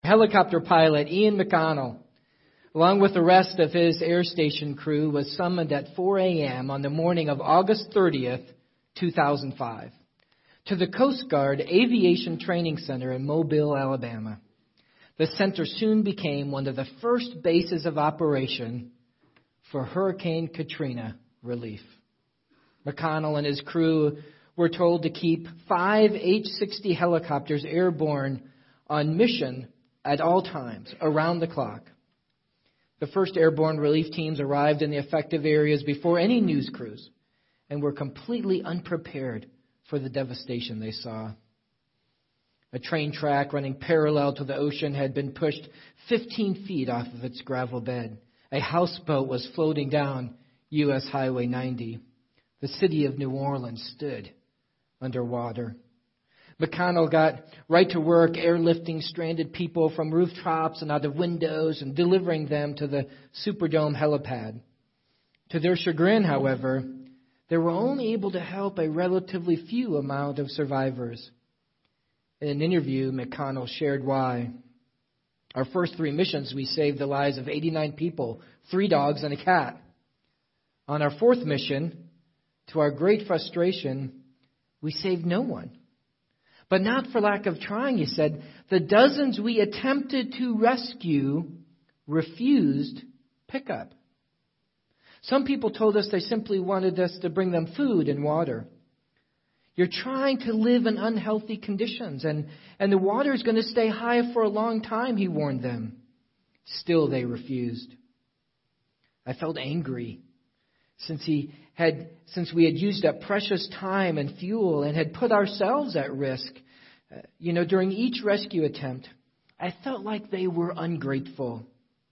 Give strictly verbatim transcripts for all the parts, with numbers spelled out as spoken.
Helicopter pilot Ian McConnell, along with the rest of his air station crew, was summoned at four a.m. on the morning of August thirtieth, two thousand five, to the Coast Guard Aviation Training Center in Mobile, Alabama. The center soon became one of the first bases of operation for Hurricane Katrina relief. McConnell and his crew were told to keep five H sixty helicopters airborne on mission at all times, around the clock. The first airborne relief teams arrived in the affected areas before any news crews and were completely unprepared for the devastation they saw. A train track running parallel to the ocean had been pushed fifteen feet off of its gravel bed. A houseboat was floating down U S Highway ninety. The city of New Orleans stood underwater. McConnell got right to work airlifting stranded people from rooftops and out of windows and delivering them to the Superdome helipad. To their chagrin, however, they were only able to help a relatively few amount of survivors. In an interview, McConnell shared why. Our first three missions, we saved the lives of eighty-nine people, three dogs and a cat. On our fourth mission, to our great frustration, we saved no one. But not for lack of trying, he said. The dozens we attempted to rescue refused pickup. Some people told us they simply wanted us to bring them food and water. You're trying to live in unhealthy conditions, and, and the water is going to stay high for a long time, he warned them. Still, they refused. I felt angry since he had, since we had used up precious time and fuel and had put ourselves at risk. Uh, you know, during each rescue attempt, I felt like they were ungrateful.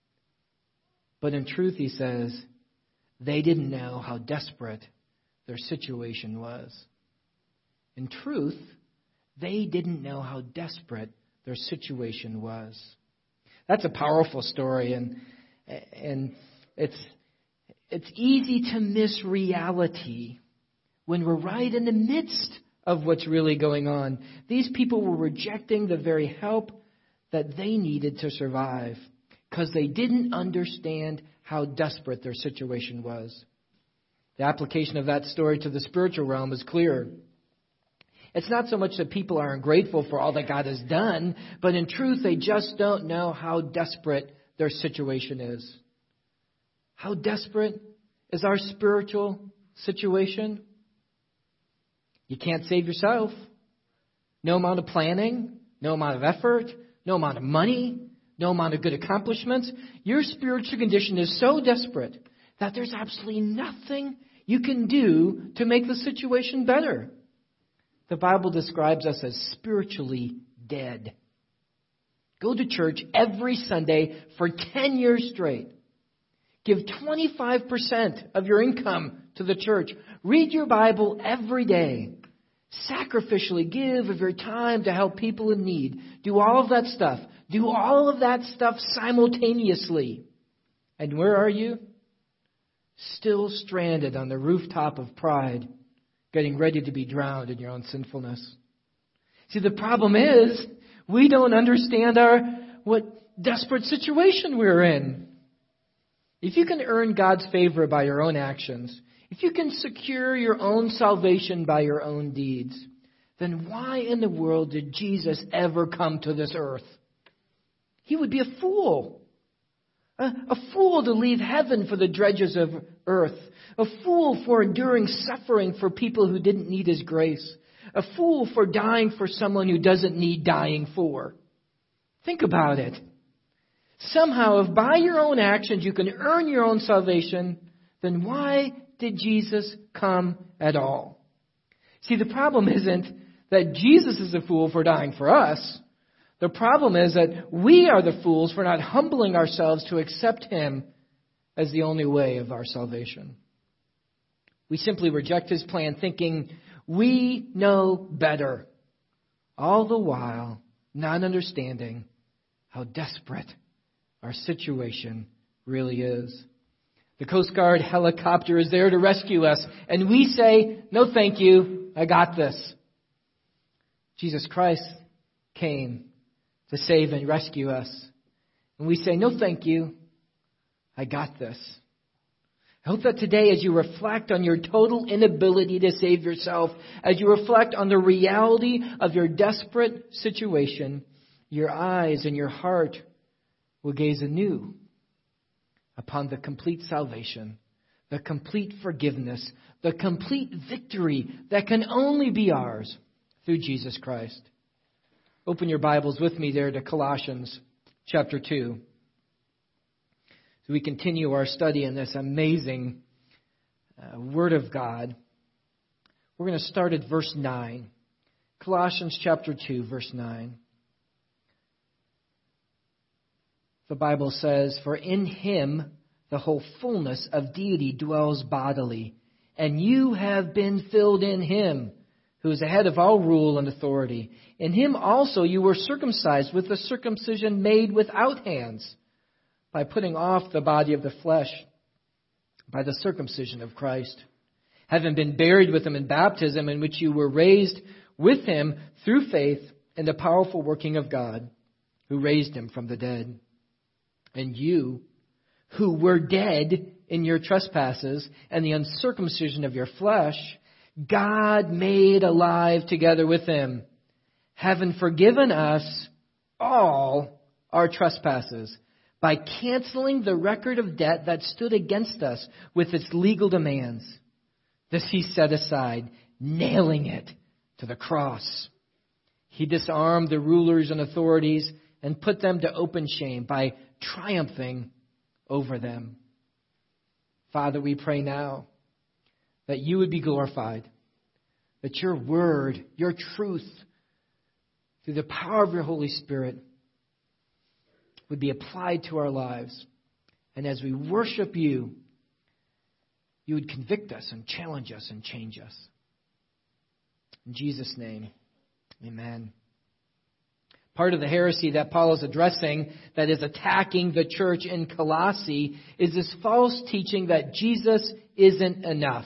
But in truth, he says, they didn't know how desperate their situation was. In truth, they didn't know how desperate their situation was. That's a powerful story, and and it's it's easy to miss reality when we're right in the midst of what's really going on. These people were rejecting the very help that they needed to survive because they didn't understand how desperate their situation was. The application of that story to the spiritual realm is clear. It's not so much that people are ungrateful for all that God has done, but in truth, they just don't know how desperate their situation is. How desperate is our spiritual situation? You can't save yourself. No amount of planning, no amount of effort, no amount of money, no amount of good accomplishments. Your spiritual condition is so desperate that there's absolutely nothing you can do to make the situation better. The Bible describes us as spiritually dead. Go to church every Sunday for ten years straight. Give twenty-five percent of your income to the church. Read your Bible every day. Sacrificially give of your time to help people in need. Do all of that stuff. Do all of that stuff simultaneously. And where are you? Still stranded on the rooftop of pride, getting ready to be drowned in your own sinfulness. See, the problem is we don't understand our what desperate situation we're in. If you can earn God's favor by your own actions, if you can secure your own salvation by your own deeds, then why in the world did Jesus ever come to this earth? He would be a fool. A, a fool to leave heaven for the dredges of earth. A fool for enduring suffering for people who didn't need His grace. A fool for dying for someone who doesn't need dying for. Think about it. Somehow, if by your own actions you can earn your own salvation, then why did Jesus come at all? See, the problem isn't that Jesus is a fool for dying for us. The problem is that we are the fools for not humbling ourselves to accept Him as the only way of our salvation. We simply reject His plan thinking we know better, all the while not understanding how desperate our situation really is. The Coast Guard helicopter is there to rescue us, and we say, no thank you, I got this. Jesus Christ came to save and rescue us. And we say, no, thank you. I got this. I hope that today, as you reflect on your total inability to save yourself, as you reflect on the reality of your desperate situation, your eyes and your heart will gaze anew upon the complete salvation, the complete forgiveness, the complete victory that can only be ours through Jesus Christ. Open your Bibles with me there to Colossians chapter two. So we continue our study in this amazing uh, Word of God. We're going to start at verse nine. Colossians chapter two, verse nine. The Bible says, "For in Him the whole fullness of deity dwells bodily, and you have been filled in Him, who is the head of all rule and authority. In Him also you were circumcised with the circumcision made without hands, by putting off the body of the flesh by the circumcision of Christ, having been buried with Him in baptism, in which you were raised with Him through faith in the powerful working of God, who raised Him from the dead. And you, who were dead in your trespasses and the uncircumcision of your flesh, God made alive together with Him, having forgiven us all our trespasses, by canceling the record of debt that stood against us with its legal demands. This He set aside, nailing it to the cross. He disarmed the rulers and authorities and put them to open shame by triumphing over them." Father, we pray now that You would be glorified, that Your word, Your truth, through the power of Your Holy Spirit, would be applied to our lives. And as we worship You, You would convict us and challenge us and change us. In Jesus' name, amen. Part of the heresy that Paul is addressing that is attacking the church in Colossae is this false teaching that Jesus isn't enough.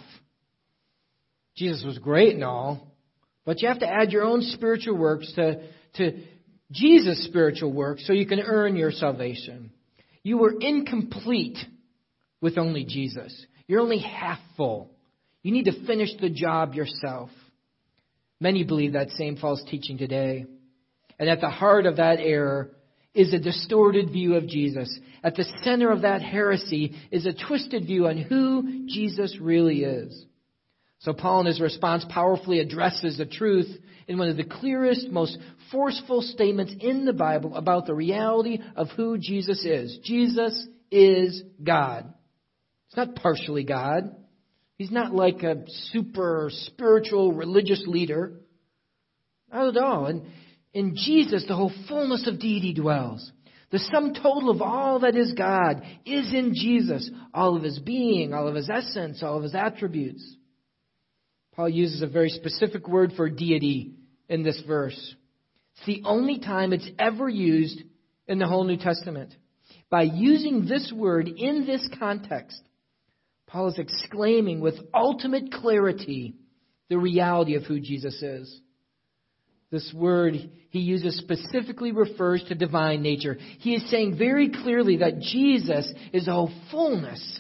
Jesus was great and all, but you have to add your own spiritual works to, to Jesus' spiritual work so you can earn your salvation. You were incomplete with only Jesus. You're only half full. You need to finish the job yourself. Many believe that same false teaching today. And at the heart of that error is a distorted view of Jesus. At the center of that heresy is a twisted view on who Jesus really is. So Paul in his response powerfully addresses the truth in one of the clearest, most forceful statements in the Bible about the reality of who Jesus is. Jesus is God. He's not partially God. He's not like a super spiritual religious leader. Not at all. And in Jesus, the whole fullness of deity dwells. The sum total of all that is God is in Jesus. All of His being, all of His essence, all of His attributes. Paul uses a very specific word for deity in this verse. It's the only time it's ever used in the whole New Testament. By using this word in this context, Paul is exclaiming with ultimate clarity the reality of who Jesus is. This word he uses specifically refers to divine nature. He is saying very clearly that Jesus is the whole fullness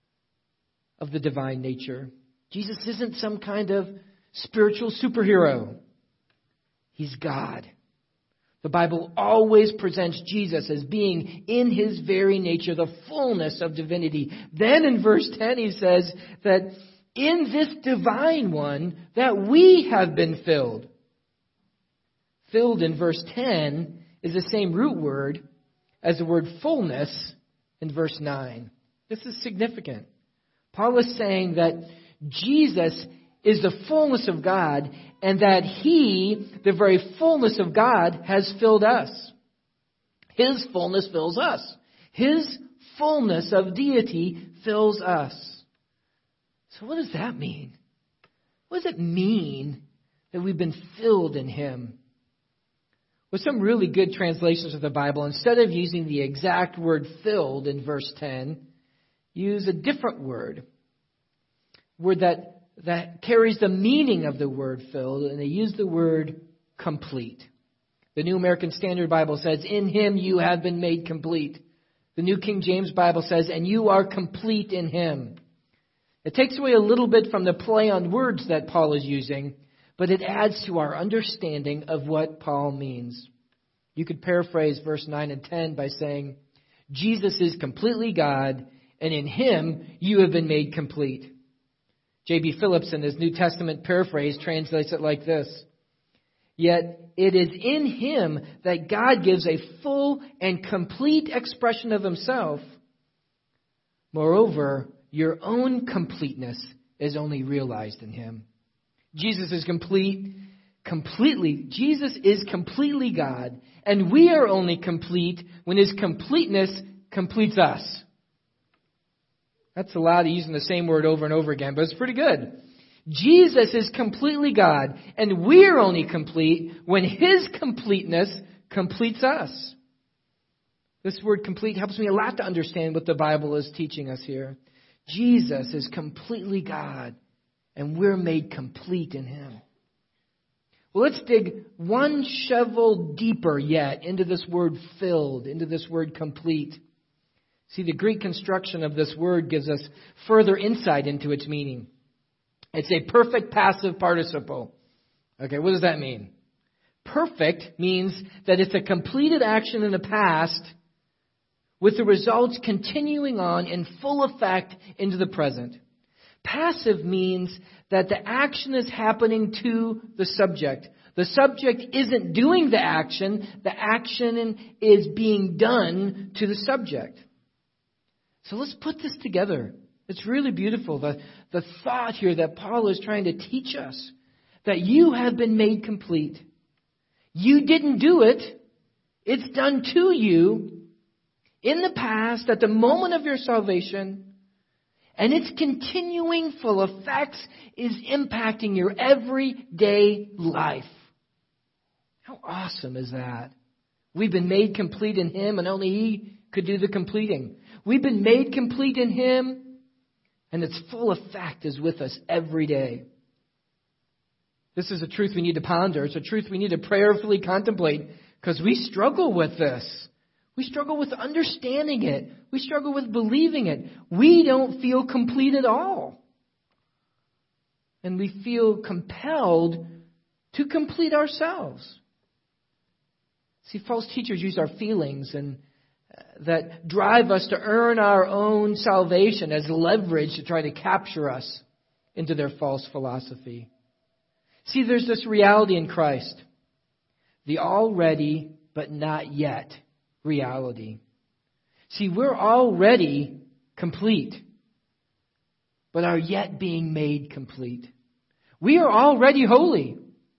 of the divine nature. Jesus isn't some kind of spiritual superhero. He's God. The Bible always presents Jesus as being in His very nature, the fullness of divinity. Then in verse ten he says that in this divine one that we have been filled. Filled in verse ten is the same root word as the word fullness in verse nine. This is significant. Paul is saying that Jesus is the fullness of God, and that He, the very fullness of God, has filled us. His fullness fills us. His fullness of deity fills us. So what does that mean? What does it mean that we've been filled in Him? With some really good translations of the Bible, instead of using the exact word filled in verse ten, use a different word. Word that that carries the meaning of the word filled, and they use the word complete. The New American Standard Bible says, in Him you have been made complete. The New King James Bible says, and you are complete in Him. It takes away a little bit from the play on words that Paul is using, but it adds to our understanding of what Paul means. You could paraphrase verse nine and ten by saying, Jesus is completely God, and in Him you have been made complete. J B Phillips, in his New Testament paraphrase, translates it like this. Yet it is in Him that God gives a full and complete expression of Himself. Moreover, your own completeness is only realized in Him. Jesus is complete, completely. Jesus is completely God, and we are only complete when His completeness completes us. That's a lot of using the same word over and over again, but it's pretty good. Jesus is completely God, and we're only complete when His completeness completes us. This word complete helps me a lot to understand what the Bible is teaching us here. Jesus is completely God, and we're made complete in Him. Well, let's dig one shovel deeper yet into this word filled, into this word complete. See, the Greek construction of this word gives us further insight into its meaning. It's a perfect passive participle. Okay, what does that mean? Perfect means that it's a completed action in the past with the results continuing on in full effect into the present. Passive means that the action is happening to the subject. The subject isn't doing the action. The action is being done to the subject. So let's put this together. It's really beautiful. The, the thought here that Paul is trying to teach us, that you have been made complete. You didn't do it. It's done to you in the past, at the moment of your salvation, and its continuing full effects is impacting your everyday life. How awesome is that? We've been made complete in Him, and only He could do the completing. We've been made complete in Him, and its full effect is with us every day. This is a truth we need to ponder. It's a truth we need to prayerfully contemplate, because we struggle with this. We struggle with understanding it. We struggle with believing it. We don't feel complete at all. And we feel compelled to complete ourselves. See, false teachers use our feelings and uh, that drive us to earn our own salvation as leverage to try to capture us into their false philosophy. See, there's this reality in Christ. The already but not yet reality. See, we're already complete, but are yet being made complete. We are already holy,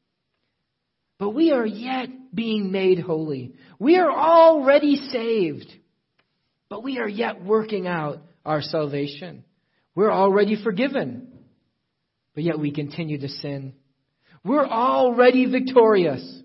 but we are yet being made holy. We are already saved, but we are yet working out our salvation. We're already forgiven, but yet we continue to sin. We're already victorious,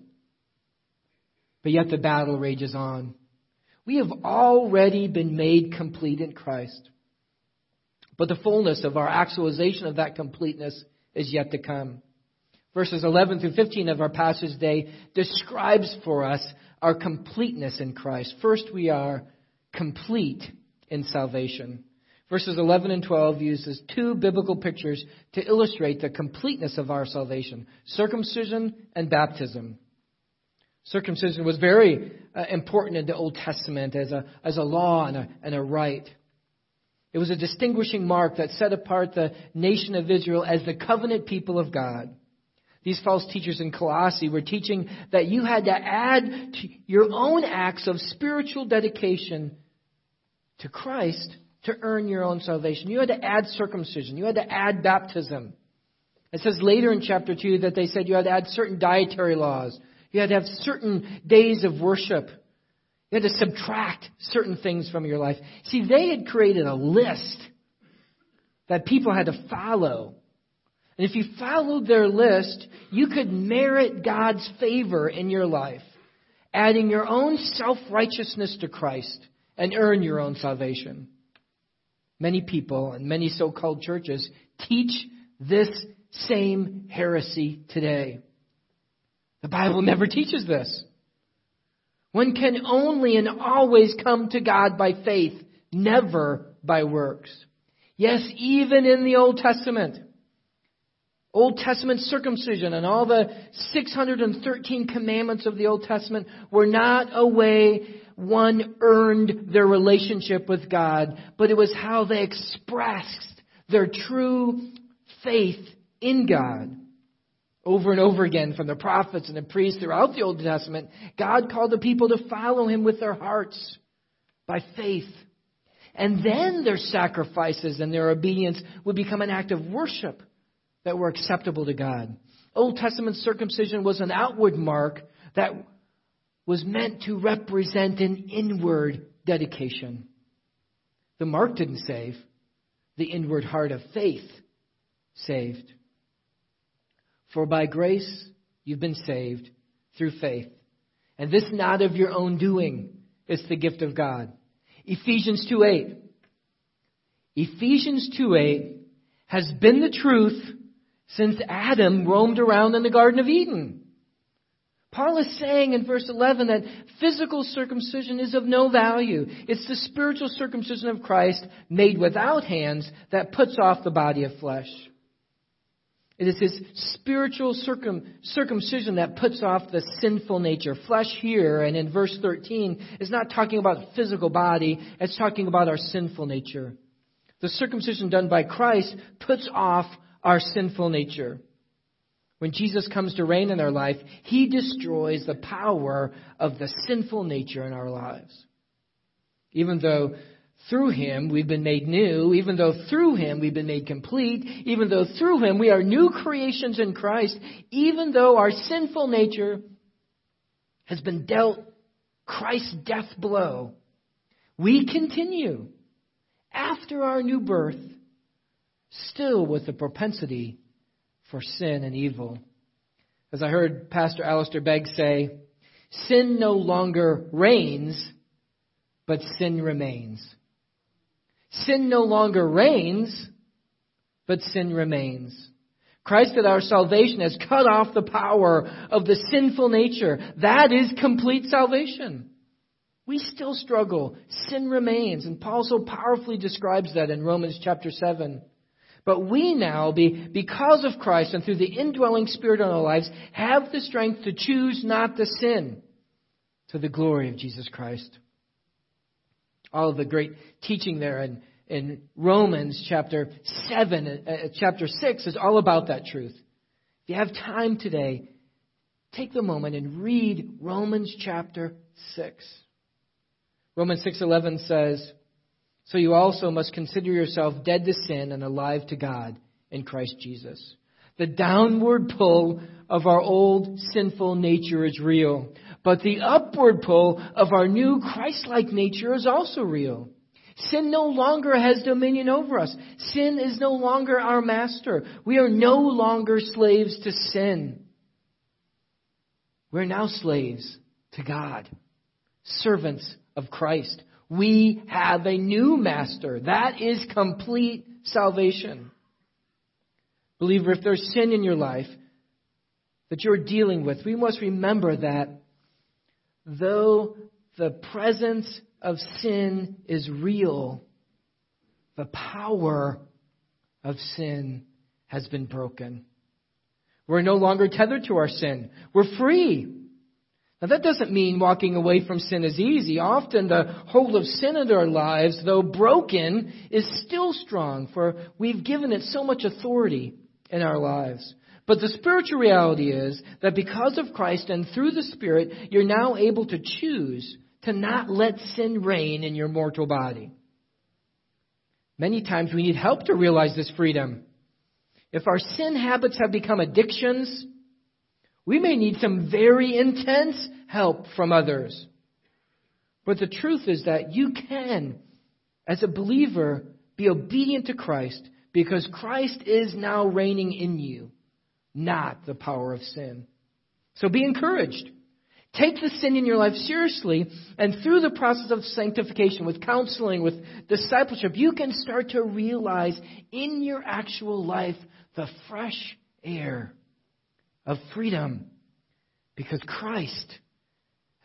but yet the battle rages on. We have already been made complete in Christ. But the fullness of our actualization of that completeness is yet to come. Verses eleven through fifteen of our passage today describes for us our completeness in Christ. First, we are complete in salvation. Verses eleven and twelve uses two biblical pictures to illustrate the completeness of our salvation: circumcision and baptism. Circumcision was very uh, important in the Old Testament as a as a law and a, and a rite. It was a distinguishing mark that set apart the nation of Israel as the covenant people of God. These false teachers in Colossae were teaching that you had to add to your own acts of spiritual dedication to Christ to earn your own salvation. You had to add circumcision. You had to add baptism. It says later in chapter two that they said you had to add certain dietary laws. You had to have certain days of worship. You had to subtract certain things from your life. See, they had created a list that people had to follow. And if you followed their list, you could merit God's favor in your life, adding your own self-righteousness to Christ and earn your own salvation. Many people and many so-called churches teach this same heresy today. The Bible never teaches this. One can only and always come to God by faith, never by works. Yes, even in the Old Testament, Old Testament circumcision and all the six hundred thirteen commandments of the Old Testament were not a way one earned their relationship with God, but it was how they expressed their true faith in God. Over and over again from the prophets and the priests throughout the Old Testament, God called the people to follow Him with their hearts by faith. And then their sacrifices and their obedience would become an act of worship that were acceptable to God. Old Testament circumcision was an outward mark that was meant to represent an inward dedication. The mark didn't save. The inward heart of faith saved. For by grace you've been saved through faith. And this not of your own doing. It's the gift of God. Ephesians two eight. Ephesians two eight has been the truth since Adam roamed around in the Garden of Eden. Paul is saying in verse eleven that physical circumcision is of no value. It's the spiritual circumcision of Christ made without hands that puts off the body of flesh. It is His spiritual circum, circumcision that puts off the sinful nature. Flesh here and in verse thirteen is not talking about physical body. It's talking about our sinful nature. The circumcision done by Christ puts off our sinful nature. When Jesus comes to reign in our life, He destroys the power of the sinful nature in our lives. Even though through Him we've been made new, even though through Him we've been made complete, even though through Him we are new creations in Christ, even though our sinful nature has been dealt Christ's death blow, we continue after our new birth still with the propensity for sin and evil. As I heard Pastor Alistair Begg say, sin no longer reigns, but sin remains. Sin no longer reigns, but sin remains. Christ at our salvation has cut off the power of the sinful nature. That is complete salvation. We still struggle. Sin remains. And Paul so powerfully describes that in Romans chapter seven. But we now, be, because of Christ and through the indwelling Spirit in our lives, have the strength to choose not to sin to the glory of Jesus Christ. All of the great teaching there in, in Romans chapter seven, uh, chapter six is all about that truth. If you have time today, take the moment and read Romans chapter six. Romans six eleven says, "So you also must consider yourself dead to sin and alive to God in Christ Jesus." The downward pull of our old sinful nature is real, but the upward pull of our new Christ-like nature is also real. Sin no longer has dominion over us. Sin is no longer our master. We are no longer slaves to sin. We're now slaves to God, servants of Christ. We have a new master. That is complete salvation. Believer, if there's sin in your life that you're dealing with, we must remember that though the presence of sin is real, the power of sin has been broken. We're no longer tethered to our sin. We're free. Now that doesn't mean walking away from sin is easy. Often the hold of sin in our lives, though broken, is still strong, for we've given it so much authority in our lives. But the spiritual reality is that because of Christ and through the Spirit, you're now able to choose to not let sin reign in your mortal body. Many times we need help to realize this freedom. If our sin habits have become addictions, we may need some very intense help from others. But the truth is that you can, as a believer, be obedient to Christ because Christ is now reigning in you, not the power of sin. So be encouraged. Take the sin in your life seriously, and through the process of sanctification, with counseling, with discipleship, you can start to realize in your actual life the fresh air of freedom, because Christ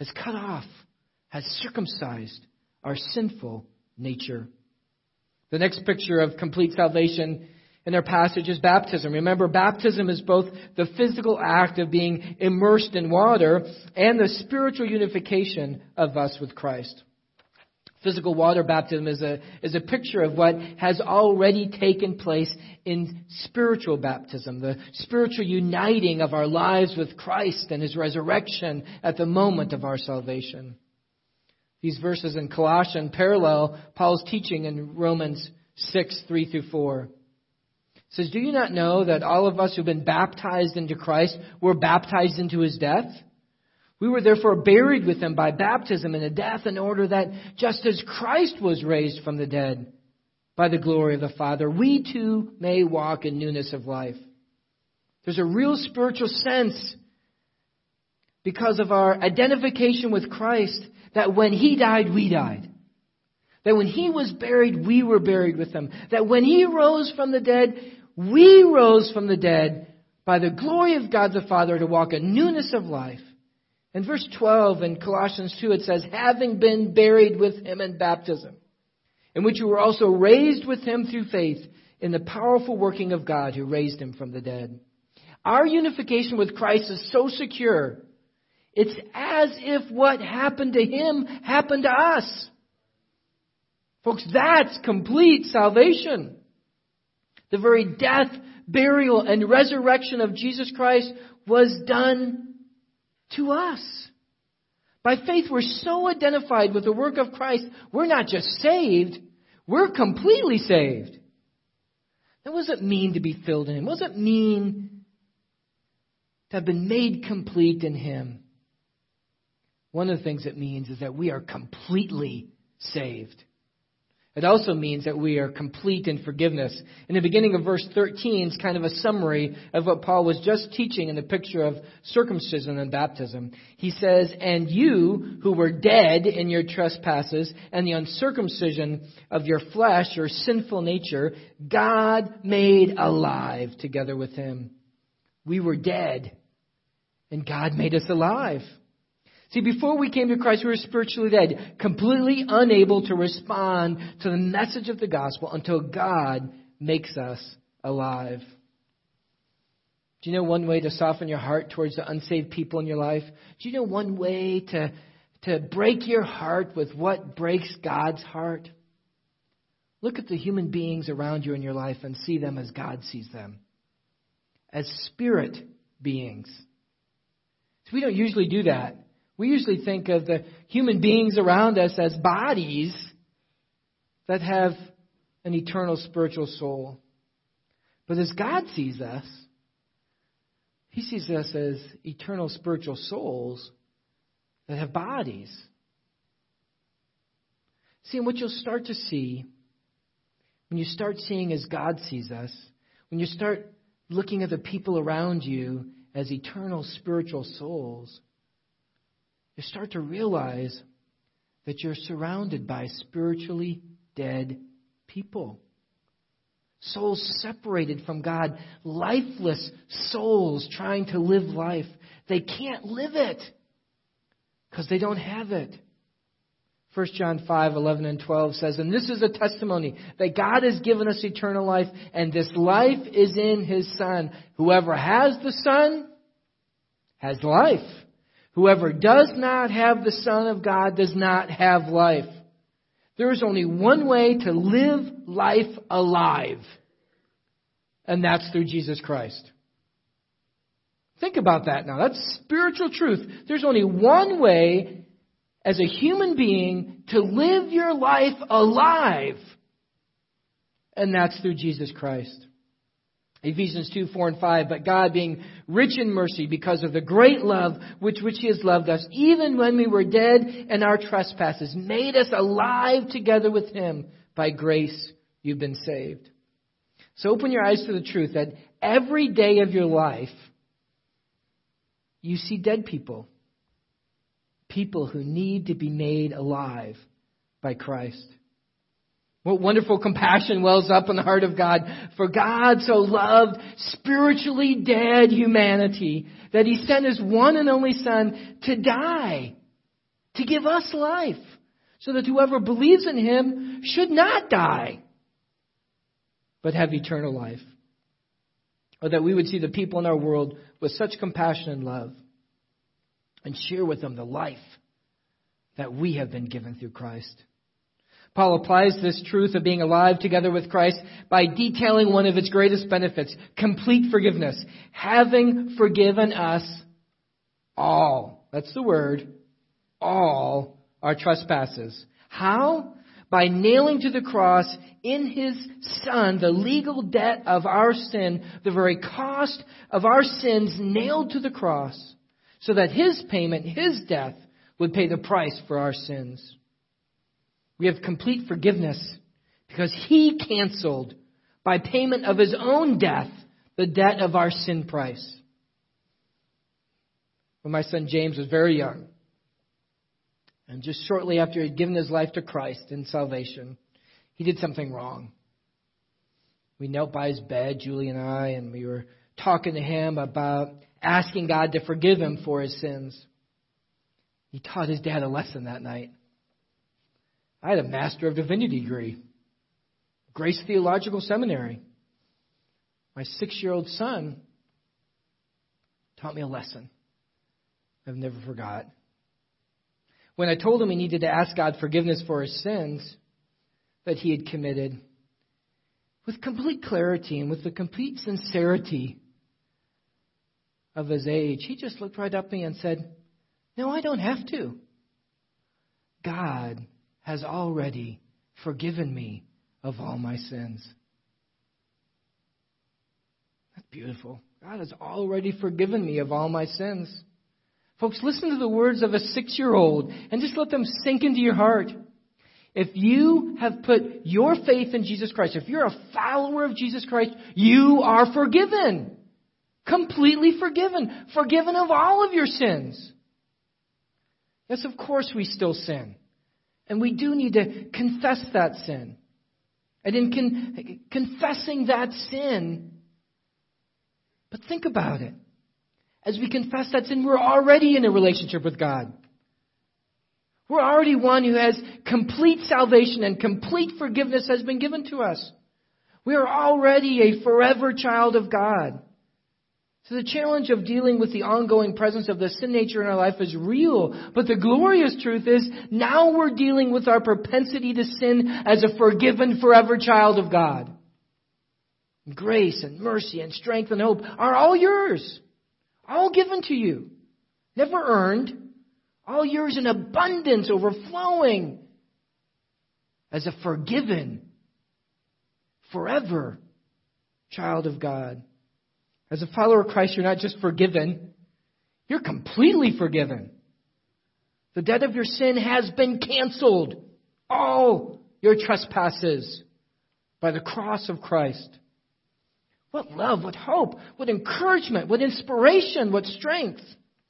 has cut off, has circumcised our sinful nature. The next picture of complete salvation in our passage is baptism. Remember, baptism is both the physical act of being immersed in water and the spiritual unification of us with Christ. Physical water baptism is a, is a picture of what has already taken place in spiritual baptism, the spiritual uniting of our lives with Christ and His resurrection at the moment of our salvation. These verses in Colossians parallel Paul's teaching in Romans six, three through four. It says, "Do you not know that all of us who've been baptized into Christ were baptized into His death? We were therefore buried with Him by baptism in a death, in order that just as Christ was raised from the dead by the glory of the Father, we too may walk in newness of life." There's a real spiritual sense because of our identification with Christ that when He died, we died. That when He was buried, we were buried with Him. That when He rose from the dead, we rose from the dead by the glory of God the Father to walk in newness of life. In verse twelve in Colossians two, it says, "Having been buried with Him in baptism, in which you were also raised with Him through faith in the powerful working of God who raised Him from the dead." Our unification with Christ is so secure. It's as if what happened to Him happened to us. Folks, that's complete salvation. The very death, burial, and resurrection of Jesus Christ was done to us. By faith, we're so identified with the work of Christ, we're not just saved, we're completely saved. Now, what does it mean to be filled in Him? What does it mean to have been made complete in Him? One of the things it means is that we are completely saved. It also means that we are complete in forgiveness. In the beginning of verse thirteen is kind of a summary of what Paul was just teaching in the picture of circumcision and baptism. He says, "And you who were dead in your trespasses and the uncircumcision of your flesh, your sinful nature, God made alive together with Him." We were dead, and God made us alive. See, before we came to Christ, we were spiritually dead, completely unable to respond to the message of the gospel until God makes us alive. Do you know one way to soften your heart towards the unsaved people in your life? Do you know one way to, to break your heart with what breaks God's heart? Look at the human beings around you in your life and see them as God sees them, as spirit beings. So we don't usually do that. We usually think of the human beings around us as bodies that have an eternal spiritual soul. But as God sees us, He sees us as eternal spiritual souls that have bodies. See, and what you'll start to see when you start seeing as God sees us, when you start looking at the people around you as eternal spiritual souls, you start to realize that you're surrounded by spiritually dead people. Souls separated from God. Lifeless souls trying to live life. They can't live it because they don't have it. First John five, eleven and twelve says, "And this is a testimony that God has given us eternal life, and this life is in His Son. Whoever has the Son has life. Whoever does not have the Son of God does not have life." There is only one way to live life alive, and that's through Jesus Christ. Think about that now. That's spiritual truth. There's only one way as a human being to live your life alive, and that's through Jesus Christ. Ephesians two, four and five, "But God, being rich in mercy because of the great love with which He has loved us, even when we were dead in our trespasses, made us alive together with Him. By grace you've been saved." So open your eyes to the truth that every day of your life, you see dead people. People who need to be made alive by Christ. What wonderful compassion wells up in the heart of God. For God so loved spiritually dead humanity that He sent His one and only Son to die to give us life, so that whoever believes in him should not die, but have eternal life. Or that we would see the people in our world with such compassion and love and share with them the life that we have been given through Christ. Paul applies this truth of being alive together with Christ by detailing one of its greatest benefits, complete forgiveness. Having forgiven us all, that's the word, all our trespasses. How? By nailing to the cross in His Son the legal debt of our sin, the very cost of our sins nailed to the cross, so that His payment, His death, would pay the price for our sins. We have complete forgiveness because He canceled, by payment of His own death, the debt of our sin price. When my son James was very young, and just shortly after he had given his life to Christ in salvation, he did something wrong. We knelt by his bed, Julie and I, and we were talking to him about asking God to forgive him for his sins. He taught his dad a lesson that night. I had a Master of Divinity degree, Grace Theological Seminary. My six-year-old son taught me a lesson I've never forgot. When I told him he needed to ask God forgiveness for his sins that he had committed, with complete clarity and with the complete sincerity of his age, he just looked right up at me and said, "No, I don't have to. God has already forgiven me of all my sins." That's beautiful. God has already forgiven me of all my sins. Folks, listen to the words of a six-year-old and just let them sink into your heart. If you have put your faith in Jesus Christ, if you're a follower of Jesus Christ, you are forgiven. Completely forgiven. Forgiven of all of your sins. Yes, of course we still sin. And we do need to confess that sin. And in con- confessing that sin, but think about it. As we confess that sin, we're already in a relationship with God. We're already one who has complete salvation and complete forgiveness has been given to us. We are already a forever child of God. So the challenge of dealing with the ongoing presence of the sin nature in our life is real. But the glorious truth is, now we're dealing with our propensity to sin as a forgiven forever child of God. Grace and mercy and strength and hope are all yours. All given to you. Never earned. All yours in abundance, overflowing. As a forgiven, forever child of God. As a follower of Christ, you're not just forgiven. You're completely forgiven. The debt of your sin has been canceled. All your trespasses by the cross of Christ. What love, what hope, what encouragement, what inspiration, what strength.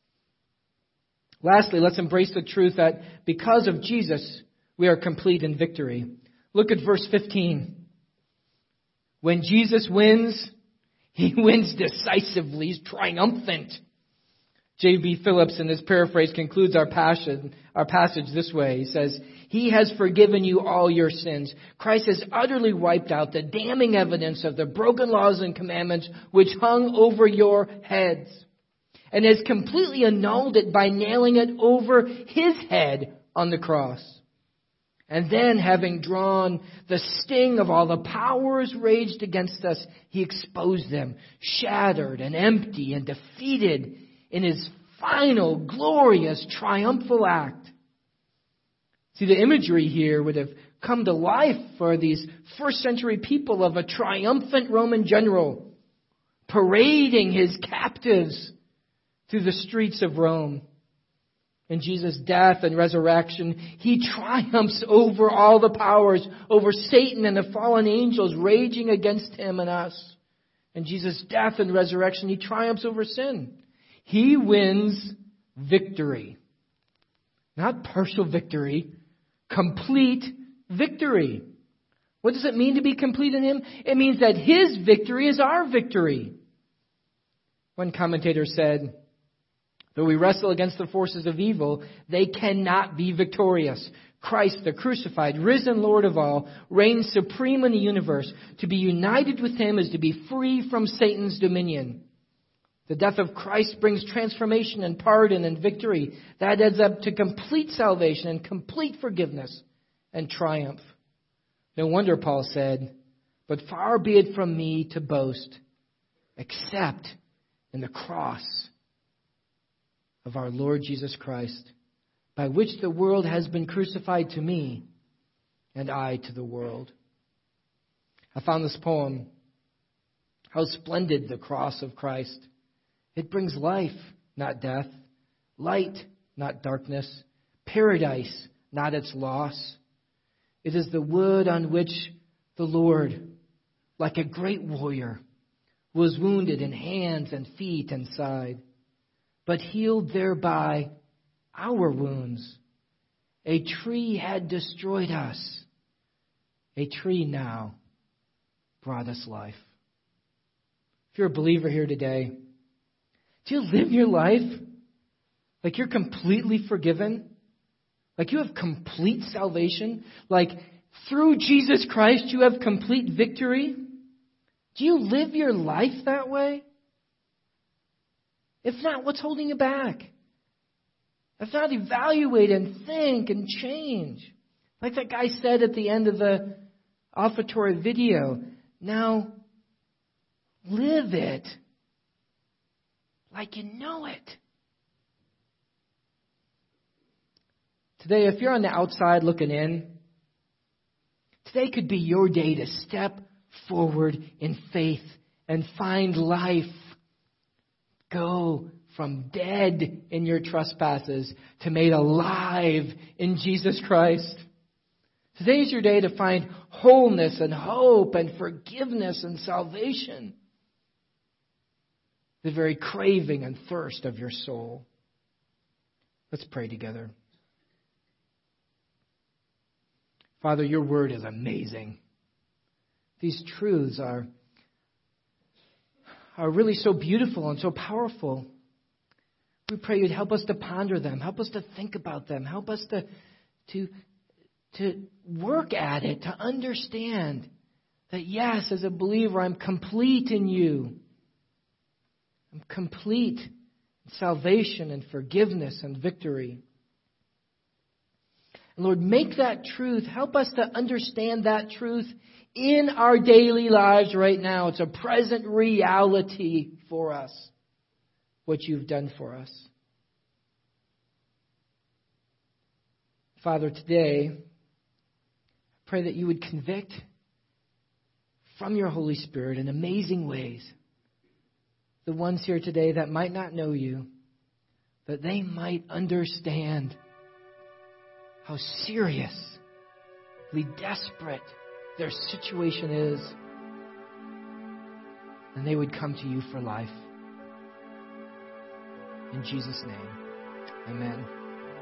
Lastly, let's embrace the truth that because of Jesus, we are complete in victory. Look at verse fifteen. When Jesus wins, He wins decisively. He's triumphant. J B Phillips, in his paraphrase, concludes our passion, our passage this way. He says, He has forgiven you all your sins. Christ has utterly wiped out the damning evidence of the broken laws and commandments which hung over your heads, and has completely annulled it by nailing it over His head on the cross. And then, having drawn the sting of all the powers raged against us, He exposed them, shattered and empty and defeated in His final, glorious, triumphal act. See, the imagery here would have come to life for these first century people of a triumphant Roman general parading his captives through the streets of Rome. In Jesus' death and resurrection, He triumphs over all the powers, over Satan and the fallen angels raging against Him and us. In Jesus' death and resurrection, He triumphs over sin. He wins victory. Not partial victory, complete victory. What does it mean to be complete in Him? It means that His victory is our victory. One commentator said, Though we wrestle against the forces of evil, they cannot be victorious. Christ, the crucified, risen Lord of all, reigns supreme in the universe. To be united with Him is to be free from Satan's dominion. The death of Christ brings transformation and pardon and victory. That adds up to complete salvation and complete forgiveness and triumph. No wonder Paul said, "But far be it from me to boast, except in the cross of our Lord Jesus Christ, by which the world has been crucified to me, and I to the world." I found this poem. How splendid the cross of Christ. It brings life, not death, light, not darkness, paradise, not its loss. It is the wood on which the Lord, like a great warrior, was wounded in hands and feet and side, but healed thereby our wounds. A tree had destroyed us. A tree now brought us life. If you're a believer here today, do you live your life like you're completely forgiven? Like you have complete salvation? Like through Jesus Christ you have complete victory? Do you live your life that way? If not, what's holding you back? If not, evaluate and think and change. Like that guy said at the end of the offertory video, now live it like you know it. Today, if you're on the outside looking in, today could be your day to step forward in faith and find life. Go from dead in your trespasses to made alive in Jesus Christ. Today is your day to find wholeness and hope and forgiveness and salvation. The very craving and thirst of your soul. Let's pray together. Father, your word is amazing. These truths are, are really so beautiful and so powerful. We pray you'd help us to ponder them. Help us to think about them. Help us to, to, to work at it, to understand that yes, as a believer, I'm complete in you. I'm complete in salvation and forgiveness and victory. And Lord, make that truth, help us to understand that truth in our daily lives right now. It's a present reality for us, what you've done for us. Father, today, I pray that you would convict from your Holy Spirit in amazing ways the ones here today that might not know you, that they might understand how seriously desperate their situation is, and they would come to you for life. In Jesus' name, amen.